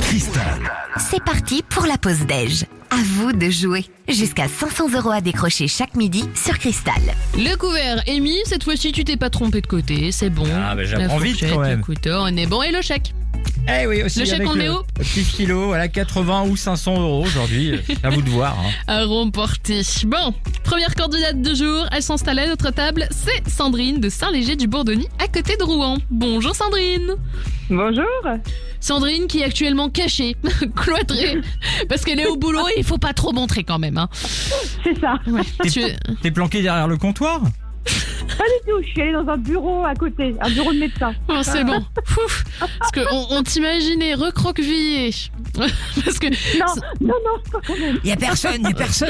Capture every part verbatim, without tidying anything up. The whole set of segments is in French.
Cristal. C'est parti pour la pause déj. À vous de jouer. Jusqu'à cinq cents euros à décrocher chaque midi sur Cristal. Le couvert est mis, cette fois-ci tu t'es pas trompé de côté, c'est bon. Ah bah La j'apprends vite fourchette, quand même. Le couteau, on est bon. Et le chèque? Eh oui, aussi Le chèque, avec on le met le où petit kilo, voilà, quatre-vingts ou cinq cents euros aujourd'hui. À vous de voir. Hein. À remporter. Bon, première candidate du jour, elle s'installe à notre table, c'est Sandrine de Saint-Léger-du-Bourdonny, à côté de Rouen. Bonjour Sandrine. Bonjour. Sandrine qui est actuellement cachée, cloîtrée, parce qu'elle est au boulot et il faut pas trop montrer quand même. Hein. C'est ça. Ouais. T'es, Tu- t'es planqué derrière le comptoir? Pas du tout, je suis allée dans un bureau à côté, un bureau de médecin. Oh, c'est bon. Ouf. Parce qu'on on t'imaginait recroquevillée. Parce que Non, non, non, pas quand même. Y a personne, y a personne.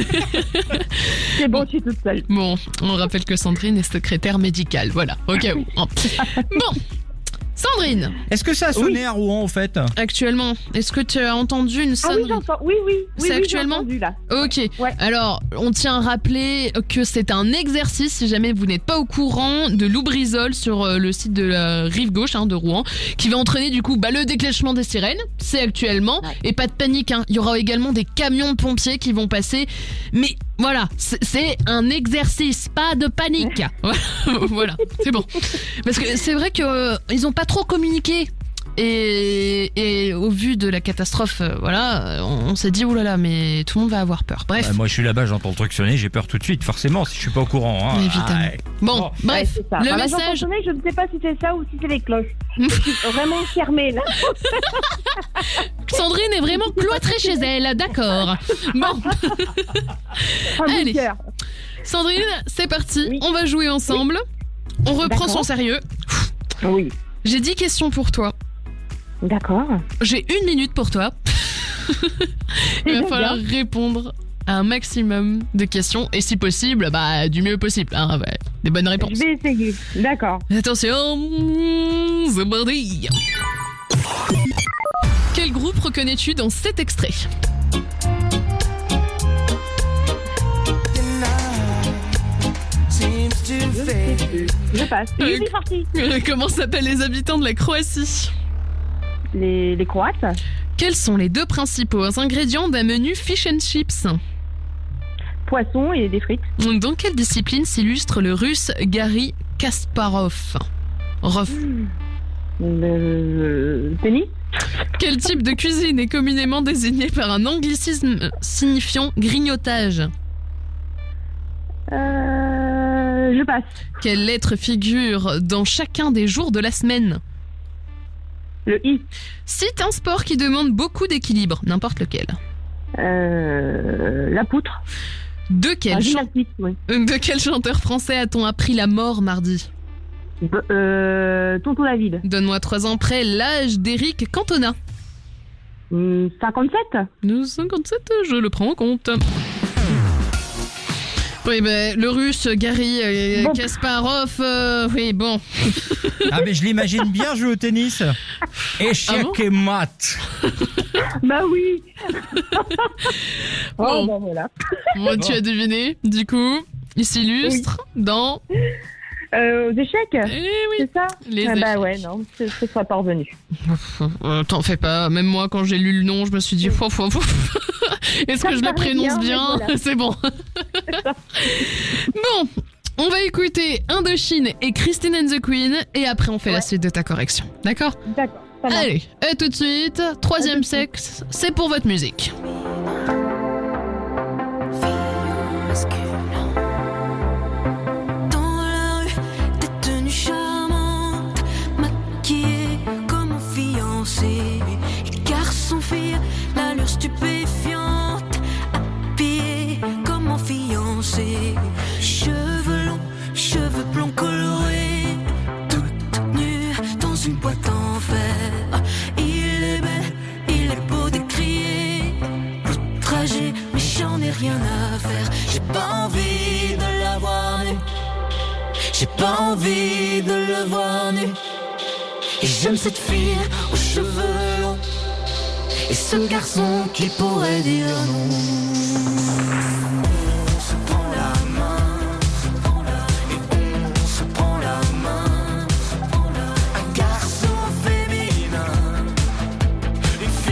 C'est bon, je suis toute seule. Bon, on rappelle que Sandrine est secrétaire médicale, voilà, au cas où. Bon, Sandrine, Est-ce que ça a sonné à Rouen en fait? actuellement, est-ce que tu as entendu une Ah oui, sonnerie? j'entends. Oui, oui, oui, C'est oui, j'ai actuellement entendu, là. Ok, Ouais. alors on tient à rappeler que c'est un exercice, si jamais vous n'êtes pas au courant, de Loubrizol sur euh, le site de la rive gauche hein, de Rouen, qui va entraîner du coup bah, le déclenchement des sirènes, c'est actuellement, Ouais. et pas de panique, hein, il y aura également des camions de pompiers qui vont passer, mais voilà, c'est- c'est un exercice, pas de panique. Voilà, c'est bon. Parce que c'est vrai qu'ils euh, ils ont pas trop communiqué. Et, et au vu de la catastrophe, euh, voilà, on, on s'est dit oulala, mais tout le monde va avoir peur. Bref, Ouais, moi je suis là-bas, j'entends le truc sonner, j'ai peur tout de suite, forcément, si je suis pas au courant. Hein. évidemment. Ah, ouais. Bon, Bon. bref, Ouais, c'est ça. le Enfin, là, j'entends message. sonner, je ne sais pas si c'est ça ou si c'est les cloches. Je suis vraiment fermée, là. Sandrine est vraiment cloîtrée chez elle, d'accord. Bon, Ah, mon Allez. cœur. Sandrine, c'est parti, Oui. on va jouer ensemble. On reprend D'accord. son sérieux. Oui. J'ai dix questions pour toi. D'accord. J'ai une minute pour toi. Il va Déjà falloir bien. répondre à un maximum de questions et si possible, bah du mieux possible. Hein, ouais, des bonnes réponses. Je vais essayer. D'accord. Attention, c'est parti. Quel groupe reconnais-tu dans cet extrait? Je sais plus. Je passe. Euh, Oui, c'est parti. Comment s'appellent les habitants de la Croatie? Les, les Croates. Quels sont les deux principaux ingrédients d'un menu fish and chips? Poisson et des frites. Dans quelle discipline s'illustre le russe Garry Kasparov? Rof. Le tennis. Quel type de cuisine est communément désigné par un anglicisme signifiant grignotage? Euh, je passe. Quelle lettre figure dans chacun des jours de la semaine? Le I. Cite un sport qui demande beaucoup d'équilibre, n'importe lequel. Euh, la poutre. De La quel, chan- gymnastique, oui. de quel chanteur français a-t-on appris la mort mardi? B- euh, Tonton David. Donne-moi trois ans près l'âge d'Éric Cantona. Hum, cinquante-sept. Nous cinquante-sept, je le prends en compte. Oui, ben, le russe Garry euh, Bon. Kasparov, euh, oui, bon. Ah mais je l'imagine bien jouer au tennis. Échec Ah bon et mat. Bah oui. Bon. Oh, bon, voilà. Bon, tu as deviné, du coup, il s'illustre dans... Euh, aux échecs, Eh oui, c'est ça les Ah bah échecs. ouais, non, ce ne serait pas revenu. Euh, T'en fais pas, même moi quand j'ai lu le nom, je me suis dit, fou, fou, fou. Est-ce Ça que je me le paraît prénonce bien, bien, mais voilà. C'est bon. Bon, on va écouter Indochine et Christine and the Queen, et après on fait la Ouais. suite de ta correction. D'accord? D'accord, ça marche. Allez, à tout de suite. Troisième sexe, c'est pour votre musique. Dans la rue, des tenues charmantes, maquillées comme un fiancé. Garçon-fille, l'allure stupéfiante, habillée comme un fiancé. Cheveux longs, cheveux blonds colorés, toute nue dans une boîte en fer. Il est bel, il est beau décrier, outragé, mais j'en ai rien à faire. J'ai pas envie de la voir nue. J'ai pas envie de le voir nu. Et j'aime cette fille aux cheveux longs et ce garçon qui pourrait dire non. On se prend la main et on se prend la main. Un garçon féminin, une fille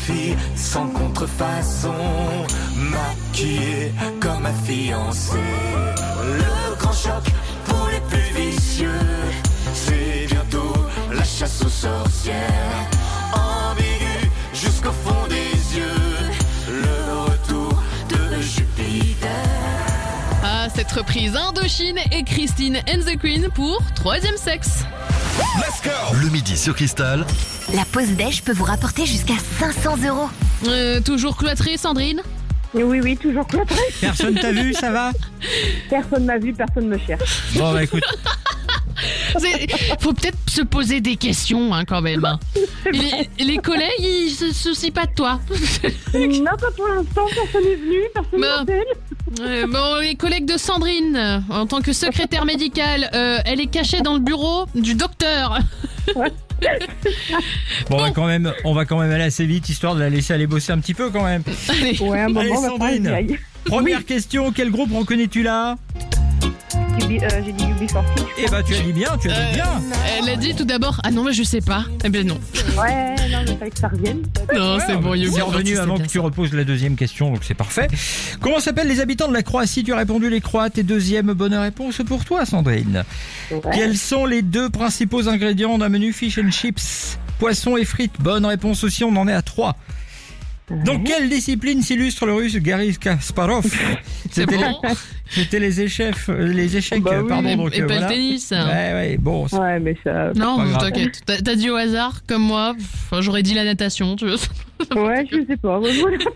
fille sans contrefaçon, maquillée comme ma fiancée. Le grand choc pour les plus vicieux, c'est bientôt la chasse aux sorcières. Ambigu jusqu'au fond des yeux, le retour de Jupiter. Ah, cette reprise Indochine et Christine and the Queen pour Troisième Sexe. Let's go. Le midi sur Cristal. La pause déj peut vous rapporter jusqu'à cinq cents euros. Euh, toujours cloîtrée, Sandrine? Oui, oui, toujours cloîtré. Personne t'a vu, ça va? Personne m'a vu, personne me cherche. Bon, bah écoute. C'est- Faut peut-être se poser des questions hein, quand même. hein. Les, les collègues, ils se soucient pas de toi. Non, pas pour l'instant, personne n'est venu, personne Bah. m'appelle. Euh, bon, les collègues de Sandrine, euh, en tant que secrétaire médicale, euh, elle est cachée dans le bureau du docteur. Bon, on va quand même, on va quand même aller assez vite, histoire de la laisser aller bosser un petit peu quand même. Allez. Ouais, un moment, Allez, on va pas Sandrine. y aller. Première question, quel groupe reconnais-tu là? Ubi- euh, J'ai dit U B quarante. Eh bah, tu as dit bien, tu as dit Euh, bien. Elle a dit tout d'abord, ah non, mais je sais pas. Eh ben non. Ouais, non, mais il fallait que ça revienne. Non, c'est bon, C'est Yubi. revenu c'est avant bien que tu ça. reposes la deuxième question, donc c'est parfait. Comment s'appellent les habitants de la Croatie? Tu as répondu les Croates. Et deuxième bonne réponse pour toi, Sandrine. Ouais. Quels sont les deux principaux ingrédients d'un menu fish and chips? Poisson et frites. Bonne réponse aussi, on en est à trois. Dans quelle discipline s'illustre le russe Garry Kasparov? C'est C'était bon. les, c'était les échecs, les échecs, Bah oui, pardon. Et, donc, et euh, pas voilà. le tennis. Ouais, ouais, bon. c'est- Ouais, mais ça. Non, pas grave. t'inquiète. T'as t'as dit au hasard, comme moi. Enfin, j'aurais dit la natation, tu veux. Ouais, je sais pas. Ouais, voilà.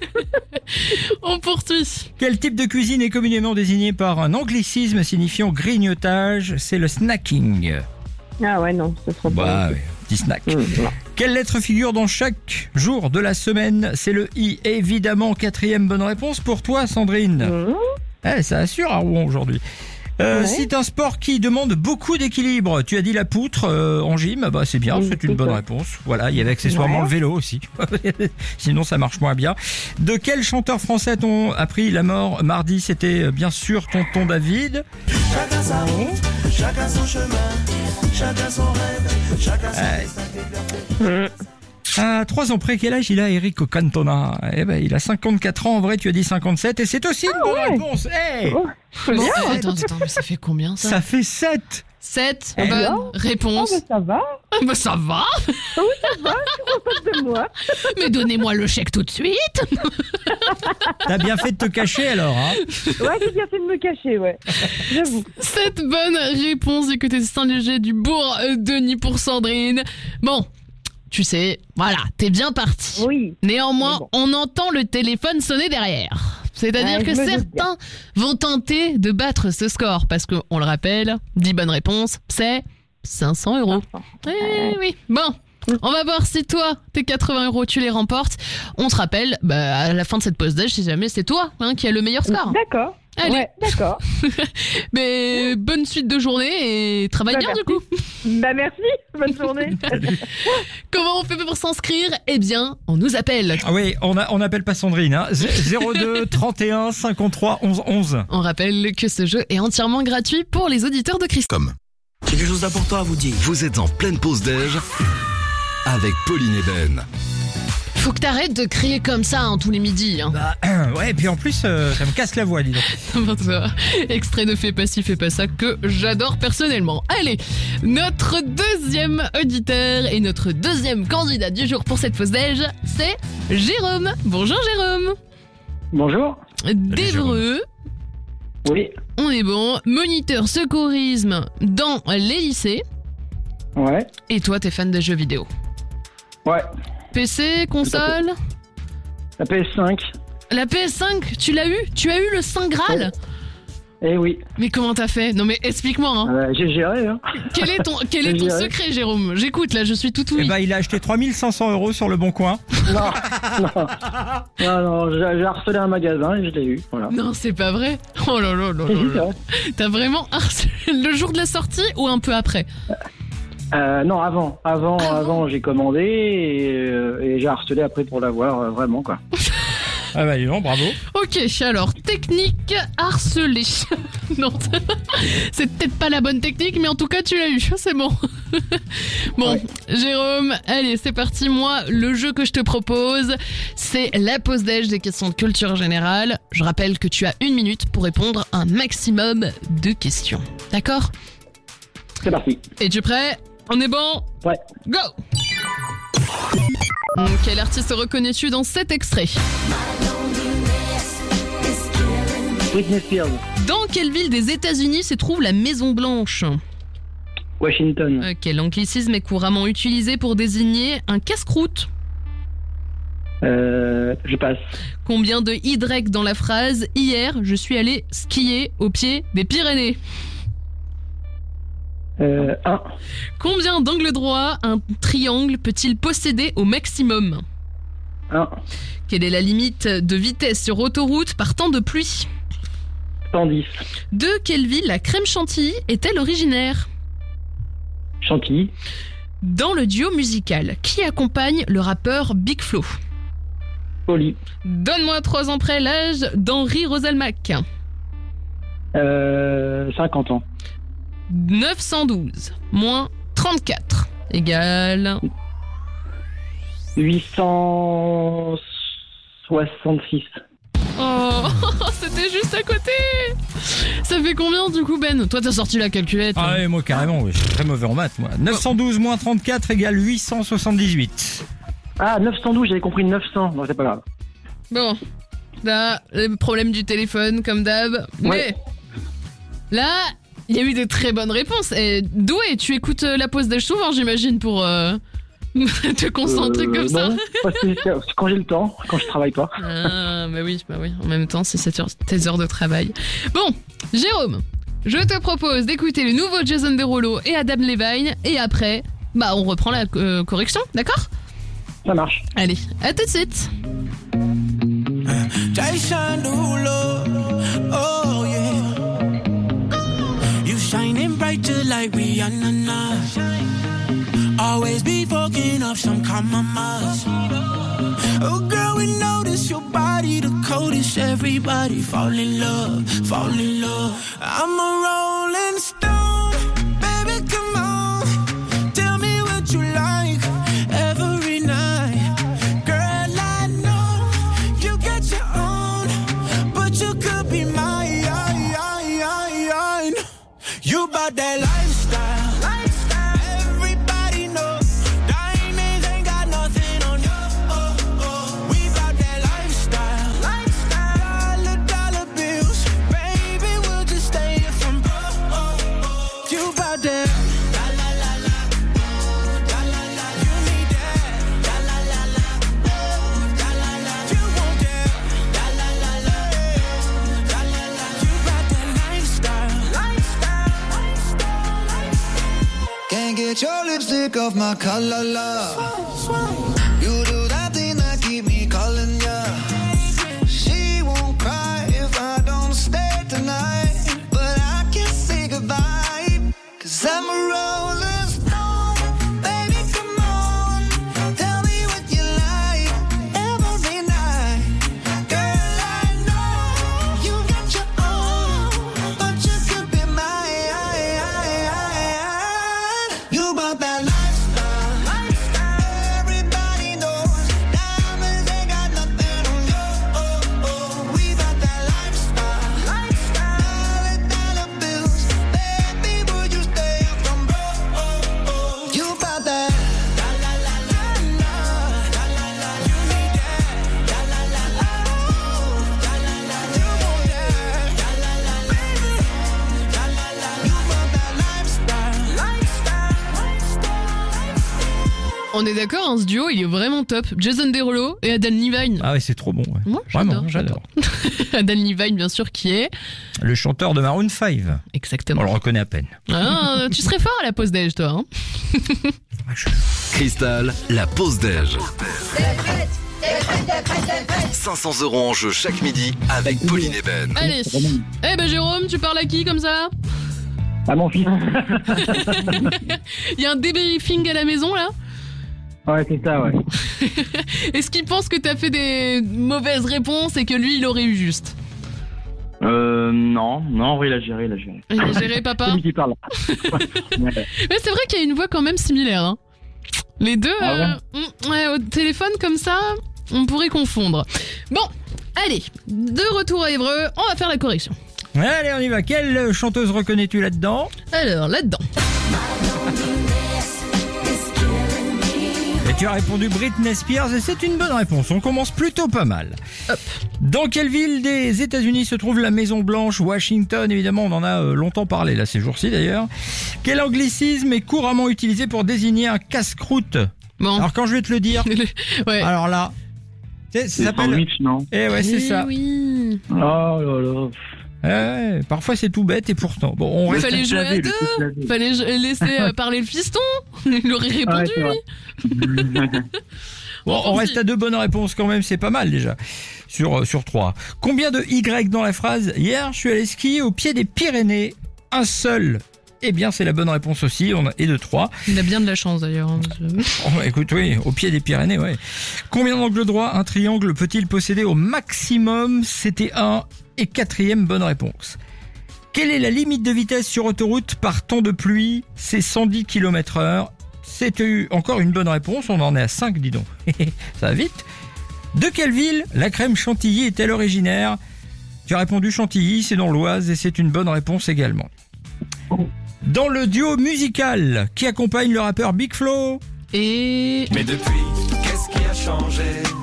On poursuit. Quel type de cuisine est communément désigné par un anglicisme signifiant grignotage? C'est le snacking. Ah ouais, non, ça sera Bah, pas. ouais, petit snack. Hum, non. Quelle lettre figure dans chaque jour de la semaine? C'est le I. Évidemment, quatrième bonne réponse pour toi, Sandrine. Hum, Eh, ça assure à Rouen aujourd'hui. Euh, Ouais. C'est un sport qui demande beaucoup d'équilibre. Tu as dit la poutre euh, en gym, bah c'est bien, Oui, c'est une c'est bonne ça. réponse. Voilà, il y avait accessoirement Ouais. le vélo aussi. Sinon ça marche moins bien. De quel chanteur français t'ont appris la mort mardi? C'était euh, bien sûr Tonton David. Chacun sa route, chacun son chemin, chacun son rêve, chacun son Ouais. destin qui lui appartient. À trois ans près, quel âge il a, Eric Cantona? Eh ben, il a cinquante-quatre ans. En vrai, tu as dit cinquante-sept et c'est aussi une bonne ouais. réponse. Hey, Oh, c'est Bon, bien. euh, attends, attends, mais ça fait combien ça, ça fait sept. sept Eh bonnes bien. Oh, réponses. mais ça va. Ah, bah ça va. Contente de moi. Mais donnez-moi le chèque tout de suite. T'as bien fait de te cacher alors, hein? Ouais, j'ai bien fait de me cacher, ouais. J'avoue. Cette bonne réponse du côté de Saint-Léger du Bourg-Denis pour Sandrine. Bon, tu sais, voilà, t'es bien parti. Oui. Néanmoins, Mais bon. on entend le téléphone sonner derrière. C'est-à-dire Ouais, que je me doute certains vont tenter de battre ce score parce que, on le rappelle, dix bonnes réponses, c'est cinq cents euros. Eh oui. Bon, on va voir si toi, tes quatre-vingts euros, tu les remportes. On te rappelle, bah, à la fin de cette pause d'âge, si jamais c'est toi hein, qui a le meilleur score. D'accord. Allez. Ouais, d'accord. Mais bonne suite de journée et travaille Bah, bien du merci. coup. Bah merci. Bonne journée. Comment on fait pour s'inscrire? Eh bien, on nous appelle. Ah oui, on a, on appelle pas Sandrine, hein. zéro deux trente et un cinquante-trois onze onze. On rappelle que ce jeu est entièrement gratuit pour les auditeurs de Christ. Comme J'ai quelque chose d'important à vous dire. vous êtes en pleine pause déj avec Pauline et Ben. Faut que t'arrêtes de crier comme ça hein, tous les midis. Hein. Bah, ouais, et puis en plus, euh, ça me casse la voix, dis donc. Extrait de Fais pas ci, fais pas ça que j'adore personnellement. Allez, notre deuxième auditeur et notre deuxième candidat du jour pour cette pause déj, c'est Jérôme. Bonjour Jérôme. Bonjour. D'Évreux, Oui. on est bon. Moniteur secourisme dans les lycées. Ouais. Et toi, t'es fan des jeux vidéo. Ouais. P C, console. La P S cinq. La P S cinq, tu l'as eu? Tu as eu le Saint Graal? Eh oui. Mais comment t'as fait? Non mais explique-moi hein. Euh, j'ai géré, hein. Quel est ton, quel est Je ton dirais. secret Jérôme? J'écoute là, je suis tout Eh oui. bah, il a acheté trois mille cinq cents euros sur le bon coin. Non. non. Non, non, j'ai j'ai harcelé un magasin et je l'ai eu. Voilà. Non c'est pas vrai. Oh là là là Si, là si, là. c'est vrai. T'as vraiment harcelé le jour de la sortie ou un peu après? Euh, non, avant. Avant, Avant. avant, j'ai commandé et, euh, et j'ai harcelé après pour l'avoir, euh, vraiment, quoi. Ah bah, dis donc, bravo. Ok, alors technique harcelée. Non, c'est peut-être pas la bonne technique, mais en tout cas tu l'as eu, c'est bon. Bon, Ouais. Jérôme, allez, c'est parti. Moi, le jeu que je te propose, c'est la pause déj des questions de culture générale. Je rappelle que tu as une minute pour répondre à un maximum de questions. D'accord ? C'est parti. Es-tu prêt ? On est bon ? Ouais. Go ! Quel artiste reconnais-tu dans cet extrait ? Britney Spears. Dans quelle ville des États-Unis se trouve la Maison Blanche ? Washington. Euh, Quel anglicisme est couramment utilisé pour désigner un casse-croûte ? Euh, je passe. Combien de Y dans la phrase « Hier, je suis allé skier au pied des Pyrénées » ? Euh, un. Combien d'angles droits un triangle peut-il posséder au maximum ? Un. Quelle est la limite de vitesse sur autoroute par temps de pluie ? cent dix. De quelle ville la crème chantilly est-elle originaire ? Chantilly. Dans le duo musical, qui accompagne le rappeur Big Flo ? Poli. Donne-moi trois ans près l'âge d'Henri Roselmack. Euh, cinquante ans. neuf cent douze moins trente-quatre égale... huit cent soixante-six. Oh, c'était juste à côté. Ça fait combien du coup, Ben ? Toi, t'as sorti la calculette. Ah ouais, moi carrément, ouais, je suis très mauvais en maths, moi. neuf cent douze moins trente-quatre égale huit cent soixante-dix-huit. Ah, neuf cent douze, j'avais compris neuf cents. Non, c'est pas grave. Bon, là, le problème du téléphone, comme d'hab. Mais Ouais. là, il y a eu des très bonnes réponses. Et Doué, tu écoutes euh, la pause déj souvent, j'imagine, pour euh, te concentrer Euh, comme ça. non, parce que c'est quand j'ai le temps, quand je travaille pas. Ah, bah oui, bah oui. En même temps, c'est sept heures- tes heures de travail. Bon, Jérôme, je te propose d'écouter le nouveau Jason Derulo et Adam Levine. Et après, bah, on reprend la euh, correction, d'accord ? Ça marche. Allez, à tout de suite. Jason Derulo, oh yeah. You shining brighter like Rihanna now. Always be fucking up some compromise. Oh girl, we notice your body the coldest. Everybody fall in love, fall in love. I'm a rolling stone, baby, come on. Tell me what you like every night. Girl, I know you got your own, but you could be mine. You bout that lifestyle, lifestyle. Everybody know diamonds ain't got nothing on you. Oh, oh. We bout that lifestyle, lifestyle. Dollar, dollar bills, baby, we'll just stay here from broke. Oh, oh. You bout that. La la la la, la la la. You need that. La la la la, la la la. You want that. La la la la, la la la. You bout that lifestyle, lifestyle. Can't get your lipstick off my collar, love. You do that thing that keep me calling ya. She won't cry if I don't stay tonight, but I can't say goodbye, 'cause I'm a rolling stone. Baby, come on, tell me what you like every night. Girl, I know you got your own, but you could be mine. You bought that lifestyle, lifestyle. Everybody knows diamonds ain't got nothing on you. Oh, oh. We bought that lifestyle, lifestyle. Dollar bills, baby, would you stay up from broke? Oh, oh. You bought that. La la la la la, la la la. You need that. La la la la, la la la. You want that. La la la baby. La la la. You bought that lifestyle, lifestyle, lifestyle. On est d'accord, hein, ce duo, il est vraiment top. Jason Derulo et Adam Levine. Ah ouais, c'est trop bon. Ouais. Moi, Vraiment, j'adore, j'adore. Adam Levine, bien sûr, qui est... Le chanteur de Maroon cinq. Exactement. On le reconnaît à peine. Ah, tu serais fort à la pause déj, toi. Hein. Cristal, la pause déj. cinq cents euros en jeu chaque midi avec Pauline et Ben. Allez. Eh ben, Jérôme, tu parles à qui comme ça ? À mon fils. Il y a un débriefing à la maison, là ? Ouais, c'est ça, ouais. Est-ce qu'il pense que t'as fait des mauvaises réponses et que lui, il aurait eu juste ? Euh, non, non, en vrai, il a géré, il a géré. Il a géré, papa. C'est lui qui parle. Ouais. Mais c'est vrai qu'il y a une voix quand même similaire. Hein. Les deux, Ah ouais euh, mm, ouais, au téléphone comme ça, on pourrait confondre. Bon, allez, de retour à Évreux, on va faire la correction. Allez, on y va. Quelle chanteuse reconnais-tu là-dedans? Alors, là-dedans. Et tu as répondu Britney Spears et c'est une bonne réponse. On commence plutôt pas mal. Hop. Dans quelle ville des États-Unis se trouve la Maison Blanche? Washington, évidemment, on en a euh, longtemps parlé là ces jours-ci d'ailleurs. Quel anglicisme est couramment utilisé pour désigner un casse-croûte? Bon. Alors quand je vais te le dire, Ouais. alors là, c'est- ça C'est s'appelle. sandwich, non? Eh ouais, c'est Eh ça. oui. Oh là là. Ouais, ouais, parfois c'est tout bête et pourtant. Bon, on Il reste. fallait jouer à lavé, deux. le pouce lavé. Fallait je- laisser euh, parler le fiston. Il aurait Ouais, répondu, c'est vrai. lui. Bon, on Bon, reste si. à deux bonnes réponses quand même, c'est pas mal déjà. Sur, euh, sur trois. Combien de Y dans la phrase? Hier, je suis allé skier au pied des Pyrénées. Un seul. Eh bien, c'est la bonne réponse aussi. On a, et de trois. Il a bien de la chance d'ailleurs. hein. Oh, écoute, oui, au pied des Pyrénées, ouais. Combien d'angles droits un triangle peut-il posséder au maximum? C'était un. Et quatrième bonne réponse. Quelle est la limite de vitesse sur autoroute par temps de pluie? C'est cent dix kilomètres heure. C'était encore une bonne réponse, on en est à cinq, dis donc. Ça va vite. De quelle ville la crème chantilly est-elle originaire? Tu as répondu Chantilly, c'est dans l'Oise et c'est une bonne réponse également. Dans le duo musical qui accompagne le rappeur Big Flo, Et Mais depuis, qu'est-ce qui a changé?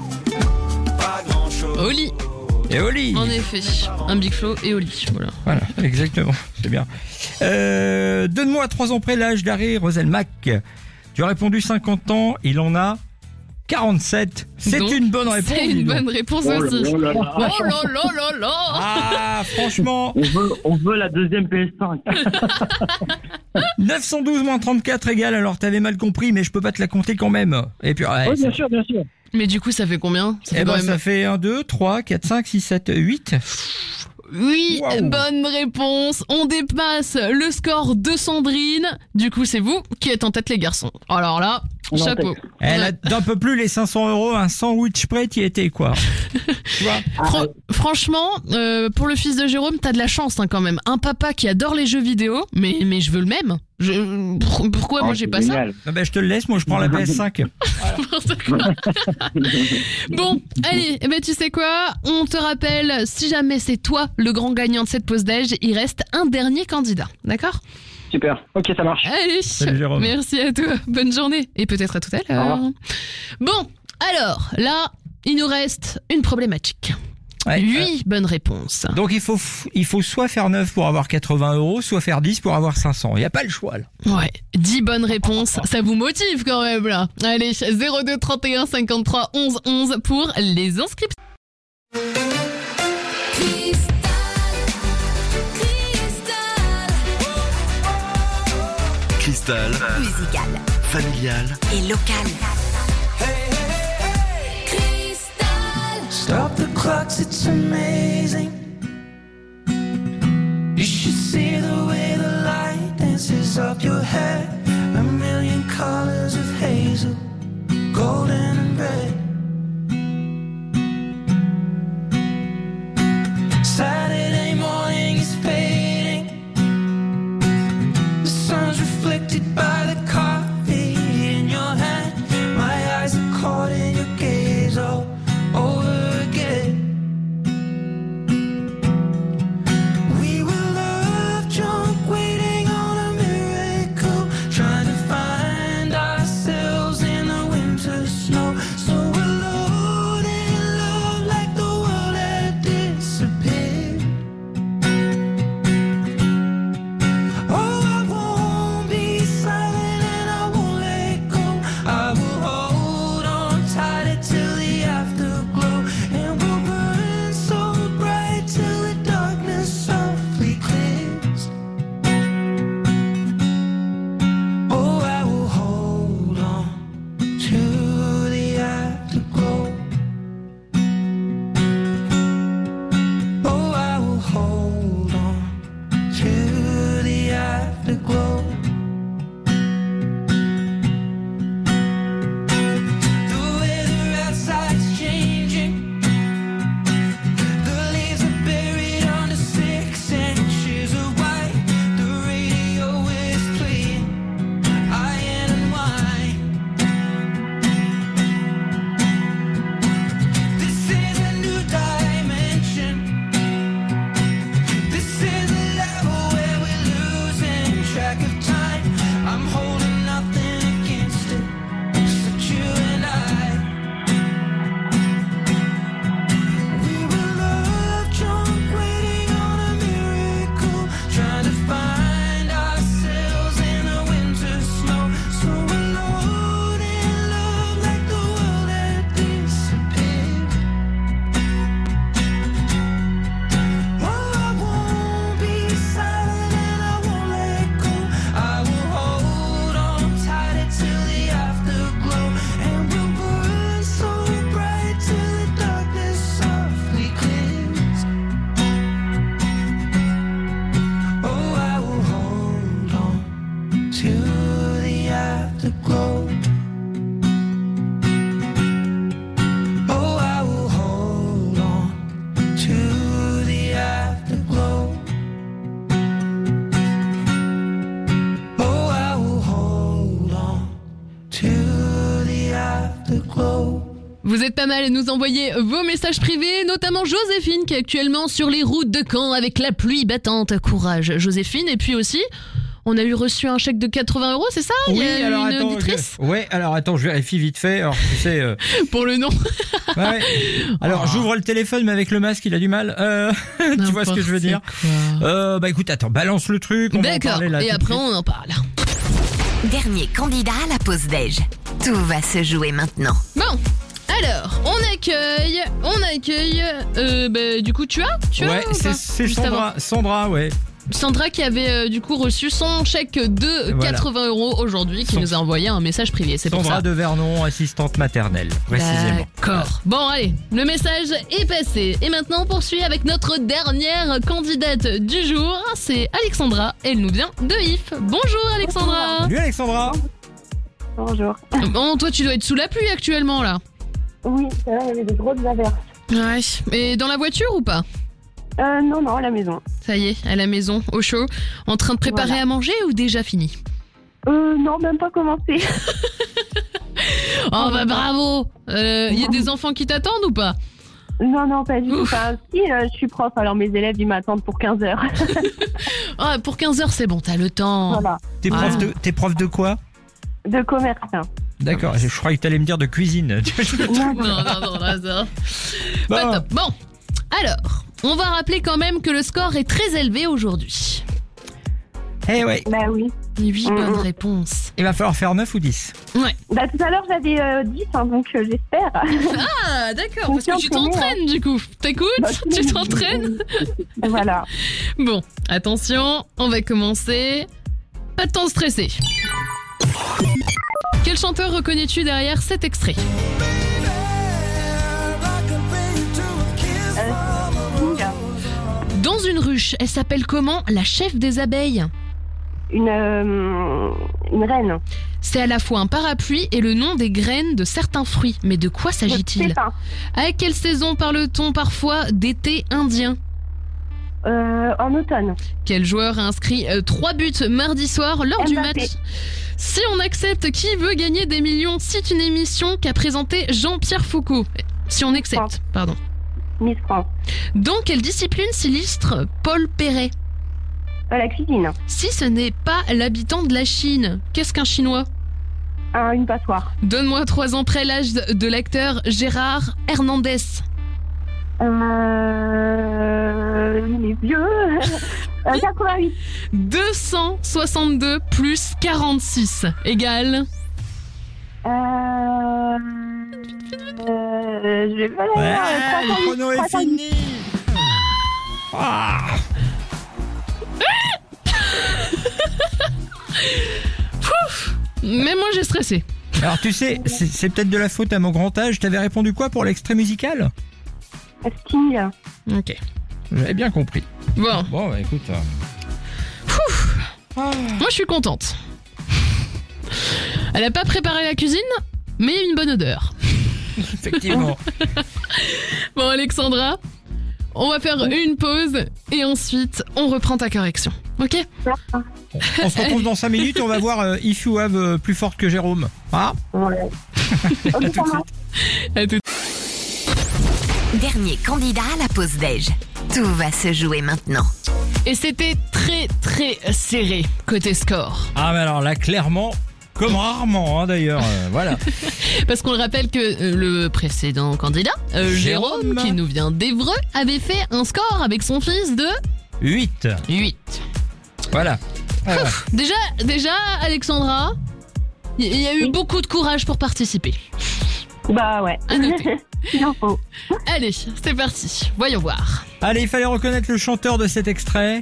Pas grand-chose. Oli, et Oli. en effet. Un Big Flo et Oli, voilà. Voilà, exactement, c'est bien. Euh, Donne-moi trois ans près l'âge d'Harry Roselmack. Tu as répondu cinquante ans, il en a quarante-sept. C'est Donc, une bonne réponse. C'est dis une donc. bonne réponse Oh là aussi. là là là. Oh là là là là. Ah, franchement, On veut, on veut la deuxième P S cinq. neuf cent douze moins trente-quatre égale, alors t'avais mal compris, mais je peux pas te la compter quand même. Et puis, ouais, Oui, ça- bien sûr, bien sûr. Mais du coup, ça fait combien? Ça fait Eh quand ben, même- ça fait un, deux, trois, quatre, cinq, six, sept, huit. Oui, Waouh. bonne réponse. On dépasse le score de Sandrine. Du coup, c'est vous qui êtes en tête, les garçons. Alors là, On est en chapeau. tête. Elle a d'un peu plus les cinq cents euros, un sandwich prêt y était, quoi. Tu vois? Fran- franchement, euh, pour le fils de Jérôme, t'as de la chance hein, quand même. Un papa qui adore les jeux vidéo, mais, mais je veux le même. Je- pour- pourquoi moi Oh, j'ai c'est pas ça? génial. Ah ben, je te le laisse, moi je prends la P S cinq. Bon, allez, eh ben, tu sais quoi? On te rappelle, si jamais c'est toi le grand gagnant de cette pause déj, il reste un dernier candidat. D'accord? Super. Ok, ça marche. Allez, Salut, Jérôme. merci à toi. Bonne journée et peut-être à tout à Au l'heure. revoir. Bon, alors là, il nous reste une problématique. Ouais, Huit bonnes réponses. euh, donc il faut, f- il faut soit faire neuf pour avoir quatre-vingts euros, soit faire dix pour avoir cinq cents. Il n'y a pas le choix là. Ouais, dix bonnes réponses, ça vous motive quand même là. Allez, zéro deux trente et un cinquante-trois onze onze pour les inscriptions. Cristal, Musical familial, et local. Stop the clocks, it's amazing. You should see the way the light dances up your hair. A million colors of hazel, golden and red. Saturday morning is fading. The sun's reflected by the coffee in your hand. My eyes are caught in your gaze all over again. We were lovers. Vous êtes pas mal à nous envoyer vos messages privés, notamment Joséphine qui est actuellement sur les routes de Caen avec la pluie battante. Courage Joséphine. Et puis aussi, on a eu reçu un chèque de quatre-vingts euros, c'est ça? Oui, Il y a alors une attends, auditrice je... ouais, alors attends, je vérifie vite fait. Alors tu sais, euh... pour le nom. ouais. Alors Oh. j'ouvre le téléphone, mais avec le masque, il a du mal. Euh... tu vois ce que je veux dire? euh, Bah écoute, attends, balance le truc. On va en D'accord. parler, là, Et tout de après, suite. on en parle. Dernier candidat à la pause déj. Tout va se jouer maintenant. Bon. Alors, on accueille, on accueille, euh, bah, du coup, tu as, tu as Ouais, ou c'est pas c'est Juste Sandra, Sandra, ouais. Sandra qui avait euh, du coup reçu son chèque de Voilà. quatre-vingts euros aujourd'hui, qui Son- nous a envoyé un message privé. C'est pour Sandra ça. de Vernon, assistante maternelle, précisément. D'accord. Bon, allez, le message est passé. Et maintenant, on poursuit avec notre dernière candidate du jour. C'est Alexandra. Elle nous vient de I F. Bonjour Alexandra. Salut Alexandra. Bonjour. Bon, toi, tu dois être sous la pluie actuellement là. Oui, c'est vrai, il y avait des grosses averses. Ouais. Et dans la voiture ou pas? Euh, non, non, à la maison. Ça y est, à la maison, au chaud, en train de préparer Voilà. à manger ou déjà fini? Euh, non, même pas commencé. Oh bah bravo. Il y a des enfants qui t'attendent ou pas? Non, non, pas du tout. Ouf. Enfin, si, euh, je suis prof, alors mes élèves, ils m'attendent pour quinze heures. Ah, pour quinze heures, c'est bon, t'as le temps. Voilà. T'es prof, Ah. de, t'es prof de quoi? De commerce. hein. D'accord, je croyais que t'allais me dire de cuisine. Non, Non, non, non, là, ça. Bon. Pas top. Bon, alors, on va rappeler quand même que le score est très élevé aujourd'hui. Eh ouais, Bah oui. huit Mhm. bonnes réponses. il va falloir faire neuf ou dix. Ouais. Bah tout à l'heure, j'avais euh, dix, hein, donc euh, j'espère. Ah, d'accord, parce que Confiance tu en moi, t'entraînes du coup. T'écoutes? Bah, Tu t'entraînes? Voilà. Bon, attention, on va commencer. Pas de temps stressé. Quel chanteur reconnais-tu derrière cet extrait? Dans une ruche, elle s'appelle comment la chef des abeilles? Une, euh, une reine. C'est à la fois un parapluie et le nom des graines de certains fruits. Mais de quoi s'agit-il? Pépin. À quelle saison parle-t-on parfois d'été indien? Euh, en automne. Quel joueur a inscrit trois buts mardi soir lors du Mbappé. match? Si on accepte, qui veut gagner des millions? C'est une émission qu'a présentée Jean-Pierre Foucault. Si on accepte, pardon. Miss France. Dans quelle discipline s'illustre Paul Perret? Euh, la cuisine. Si ce n'est pas l'habitant de la Chine, qu'est-ce qu'un Chinois? Un, une passoire. Donne-moi trois ans près l'âge de l'acteur Gérard Hernandez. Euh, il est vieux. euh, quatre-vingt-huit. deux cent soixante-deux plus quarante-six égale... Euh, euh, je vais pas Ouais, l'avoir. le chrono est fini. Ah. Mais moi j'ai stressé. Alors tu sais, c'est c'est peut-être de la faute à mon grand âge. T'avais répondu quoi pour l'extrait musical? Sting. Ok. J'avais bien compris. Bon, Bon, bah écoute. euh, moi je suis contente. Elle a pas préparé la cuisine, mais une bonne odeur. Effectivement. Bon Alexandra, on va faire une pause et ensuite on reprend ta correction. Ok? On se retrouve dans cinq minutes et on va voir euh, If You Have euh, plus forte que Jérôme. Ah. Ouais. À tout de suite. À tout. Dernier candidat à la pause déj. Tout va se jouer maintenant. Et c'était très très serré côté score. Ah mais alors là clairement, comme rarement hein, d'ailleurs, euh, voilà. Parce qu'on le rappelle que euh, le précédent candidat, euh, Jérôme, Jérôme. qui nous vient d'Évreux, avait fait un score avec son fils de huit. huit. Voilà. Voilà. Déjà, déjà Alexandra, il y, y a eu beaucoup de courage pour participer. Bah ouais. À noter. Il en faut. Allez, c'est parti, voyons voir. Allez, il fallait reconnaître le chanteur de cet extrait.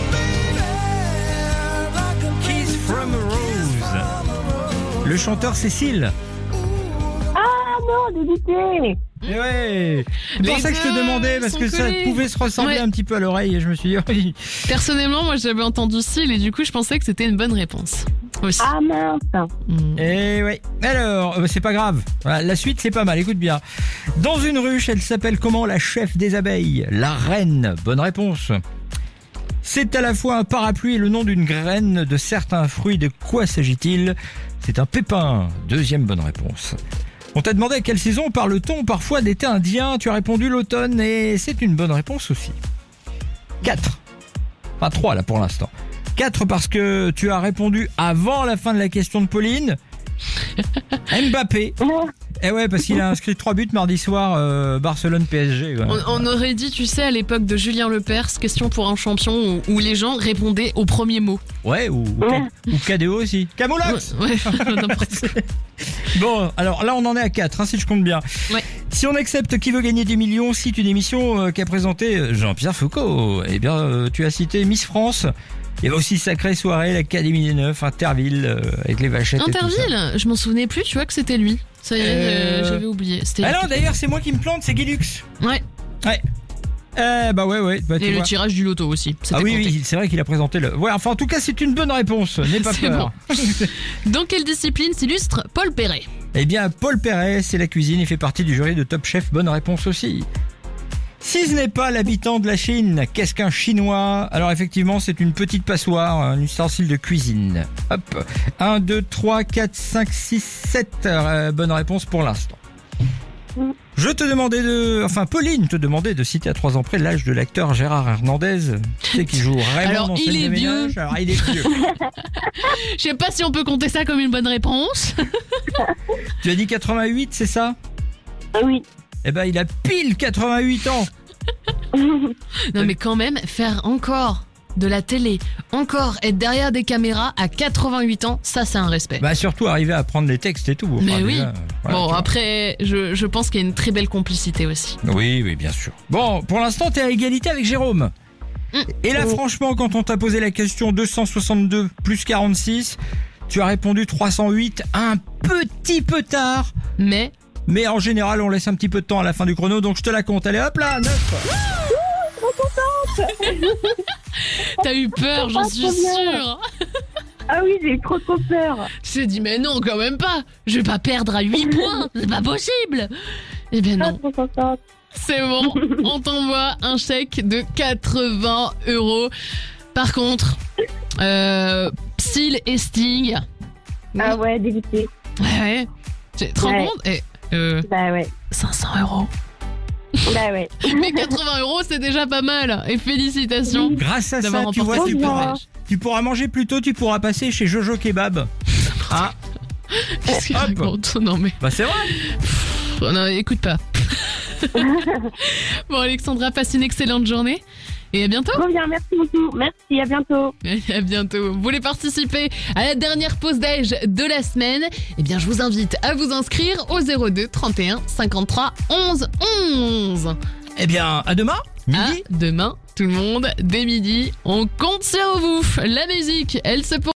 Kiss from a Rose. Le chanteur Cécile. Ah non, dégoûté. Et ouais. C'est Les pour ça que je te deux demandais parce sont que ça collés. pouvait se ressembler Ouais. un petit peu à l'oreille et je me suis dit oui. Personnellement, moi j'avais entendu Cile et du coup je pensais que c'était une bonne réponse. Aussi. Ah mince. Hmm. Et ouais. Alors, euh, c'est pas grave. Voilà, la suite c'est pas mal. Écoute bien. Dans une ruche, elle s'appelle comment la chef des abeilles? La reine. Bonne réponse. C'est à la fois un parapluie et le nom d'une graine de certains fruits. De quoi s'agit-il? C'est un pépin. Deuxième bonne réponse. On t'a demandé à quelle saison parle-t-on parfois d'été indien. Tu as répondu l'automne et c'est une bonne réponse aussi. quatre. Enfin trois là pour l'instant. quatre parce que tu as répondu avant la fin de la question de Pauline. Mbappé. Eh ouais, parce qu'il a inscrit trois buts mardi soir, euh, Barcelone P S G. Ouais. On, on aurait dit, tu sais, à l'époque de Julien Lepers, question pour un champion, où, où les gens répondaient au premier mot. Ouais, ou, ou, ou K D O aussi. Camoulox. Ouais, ouais, n'importe quoi. Bon, alors là on en est à quatre, hein, si je compte bien. Ouais. Si on accepte Qui veut gagner des millions, cite une émission euh, qu'a présentée Jean-Pierre Foucault. Eh bien, euh, tu as cité Miss France. Il y avait aussi Sacrée Soirée, l'Académie des Neufs, Interville, euh, avec les vachettes et tout ça. Interville, je m'en souvenais plus, tu vois que c'était lui. Ça y est, Euh, euh, j'avais oublié. C'était Ah non, d'ailleurs, c'est moi qui me plante, c'est Guy Lux. Ouais. Ouais. Euh, bah ouais, ouais. Bah, tu Et le vois. tirage du loto aussi. Ah c'était oui, compté. oui, c'est vrai qu'il a présenté le. Ouais, enfin, en tout cas, c'est une bonne réponse. N'aie pas C'est peur. Dans quelle discipline s'illustre Paul Perret? Eh bien, Paul Perret, c'est la cuisine, il fait partie du jury de Top Chef. Bonne réponse aussi. Si ce n'est pas l'habitant de la Chine, qu'est-ce qu'un Chinois? Alors effectivement, c'est une petite passoire, un ustensile de cuisine. Hop, un, deux, trois, quatre, cinq, six, sept. Euh, bonne réponse pour l'instant. Je te demandais de... Enfin, Pauline te demandait de citer à trois ans près l'âge de l'acteur Gérard Hernandez. Tu sais qui joue Raymond Alors, dans il Scène est de vieux. ménage. Alors, il est vieux. Je sais pas si on peut compter ça comme une bonne réponse. Tu as dit quatre-vingt-huit, c'est ça? Oui. Eh ben, il a pile quatre-vingt-huit ans. Non mais quand même, faire encore de la télé, encore être derrière des caméras à quatre-vingt-huit ans, ça c'est un respect. Bah, surtout arriver à prendre les textes et tout. Enfin, Mais oui. déjà, voilà, Bon tu vois. après, je, je pense qu'il y a une très belle complicité aussi. Oui, oui, bien sûr. Bon, pour l'instant, t'es à égalité avec Jérôme. Mm. Et là, franchement, quand on t'a posé la question deux cent soixante-deux plus quarante-six, tu as répondu trois cent huit, un petit peu tard. Mais Mais en général, on laisse un petit peu de temps à la fin du chrono, donc je te la compte. Allez, hop là, neuf. t'as eu peur, j'en Ah, suis trop bien. sûre. Ah oui, j'ai eu trop trop peur. Tu t'es dit mais non quand même pas, je vais pas perdre à huit points, c'est pas possible. Eh bien Ah, non, trop contente. c'est bon, on t'envoie un chèque de quatre-vingts euros. Par contre, euh, Psyll et Sting. Ah ouais, dégoûté. Ouais, ouais. Tu te rends Ouais. compte Eh, euh, Bah ouais. cinq cents euros. Bah ouais. Mais quatre-vingts euros, c'est déjà pas mal. Et félicitations Grâce à d'avoir ça, tu remporté vois, ce tu bien. pourras, privilège. tu pourras manger plus tôt, tu pourras passer chez Jojo Kebab. Ah, Qu'est-ce qu'il Hop. raconte Non mais, bah c'est vrai. oh non, écoute pas. Bon Alexandra, passe une excellente journée. Et à bientôt. Trop bien, merci beaucoup. Merci, à bientôt. Et à bientôt. Vous voulez participer à la dernière pause déj de la semaine? Eh bien, je vous invite à vous inscrire au zéro deux trente et un cinquante-trois onze onze. Eh bien, à demain, midi. À demain, tout le monde, dès midi. On compte sur vous. La musique, elle se poursuit.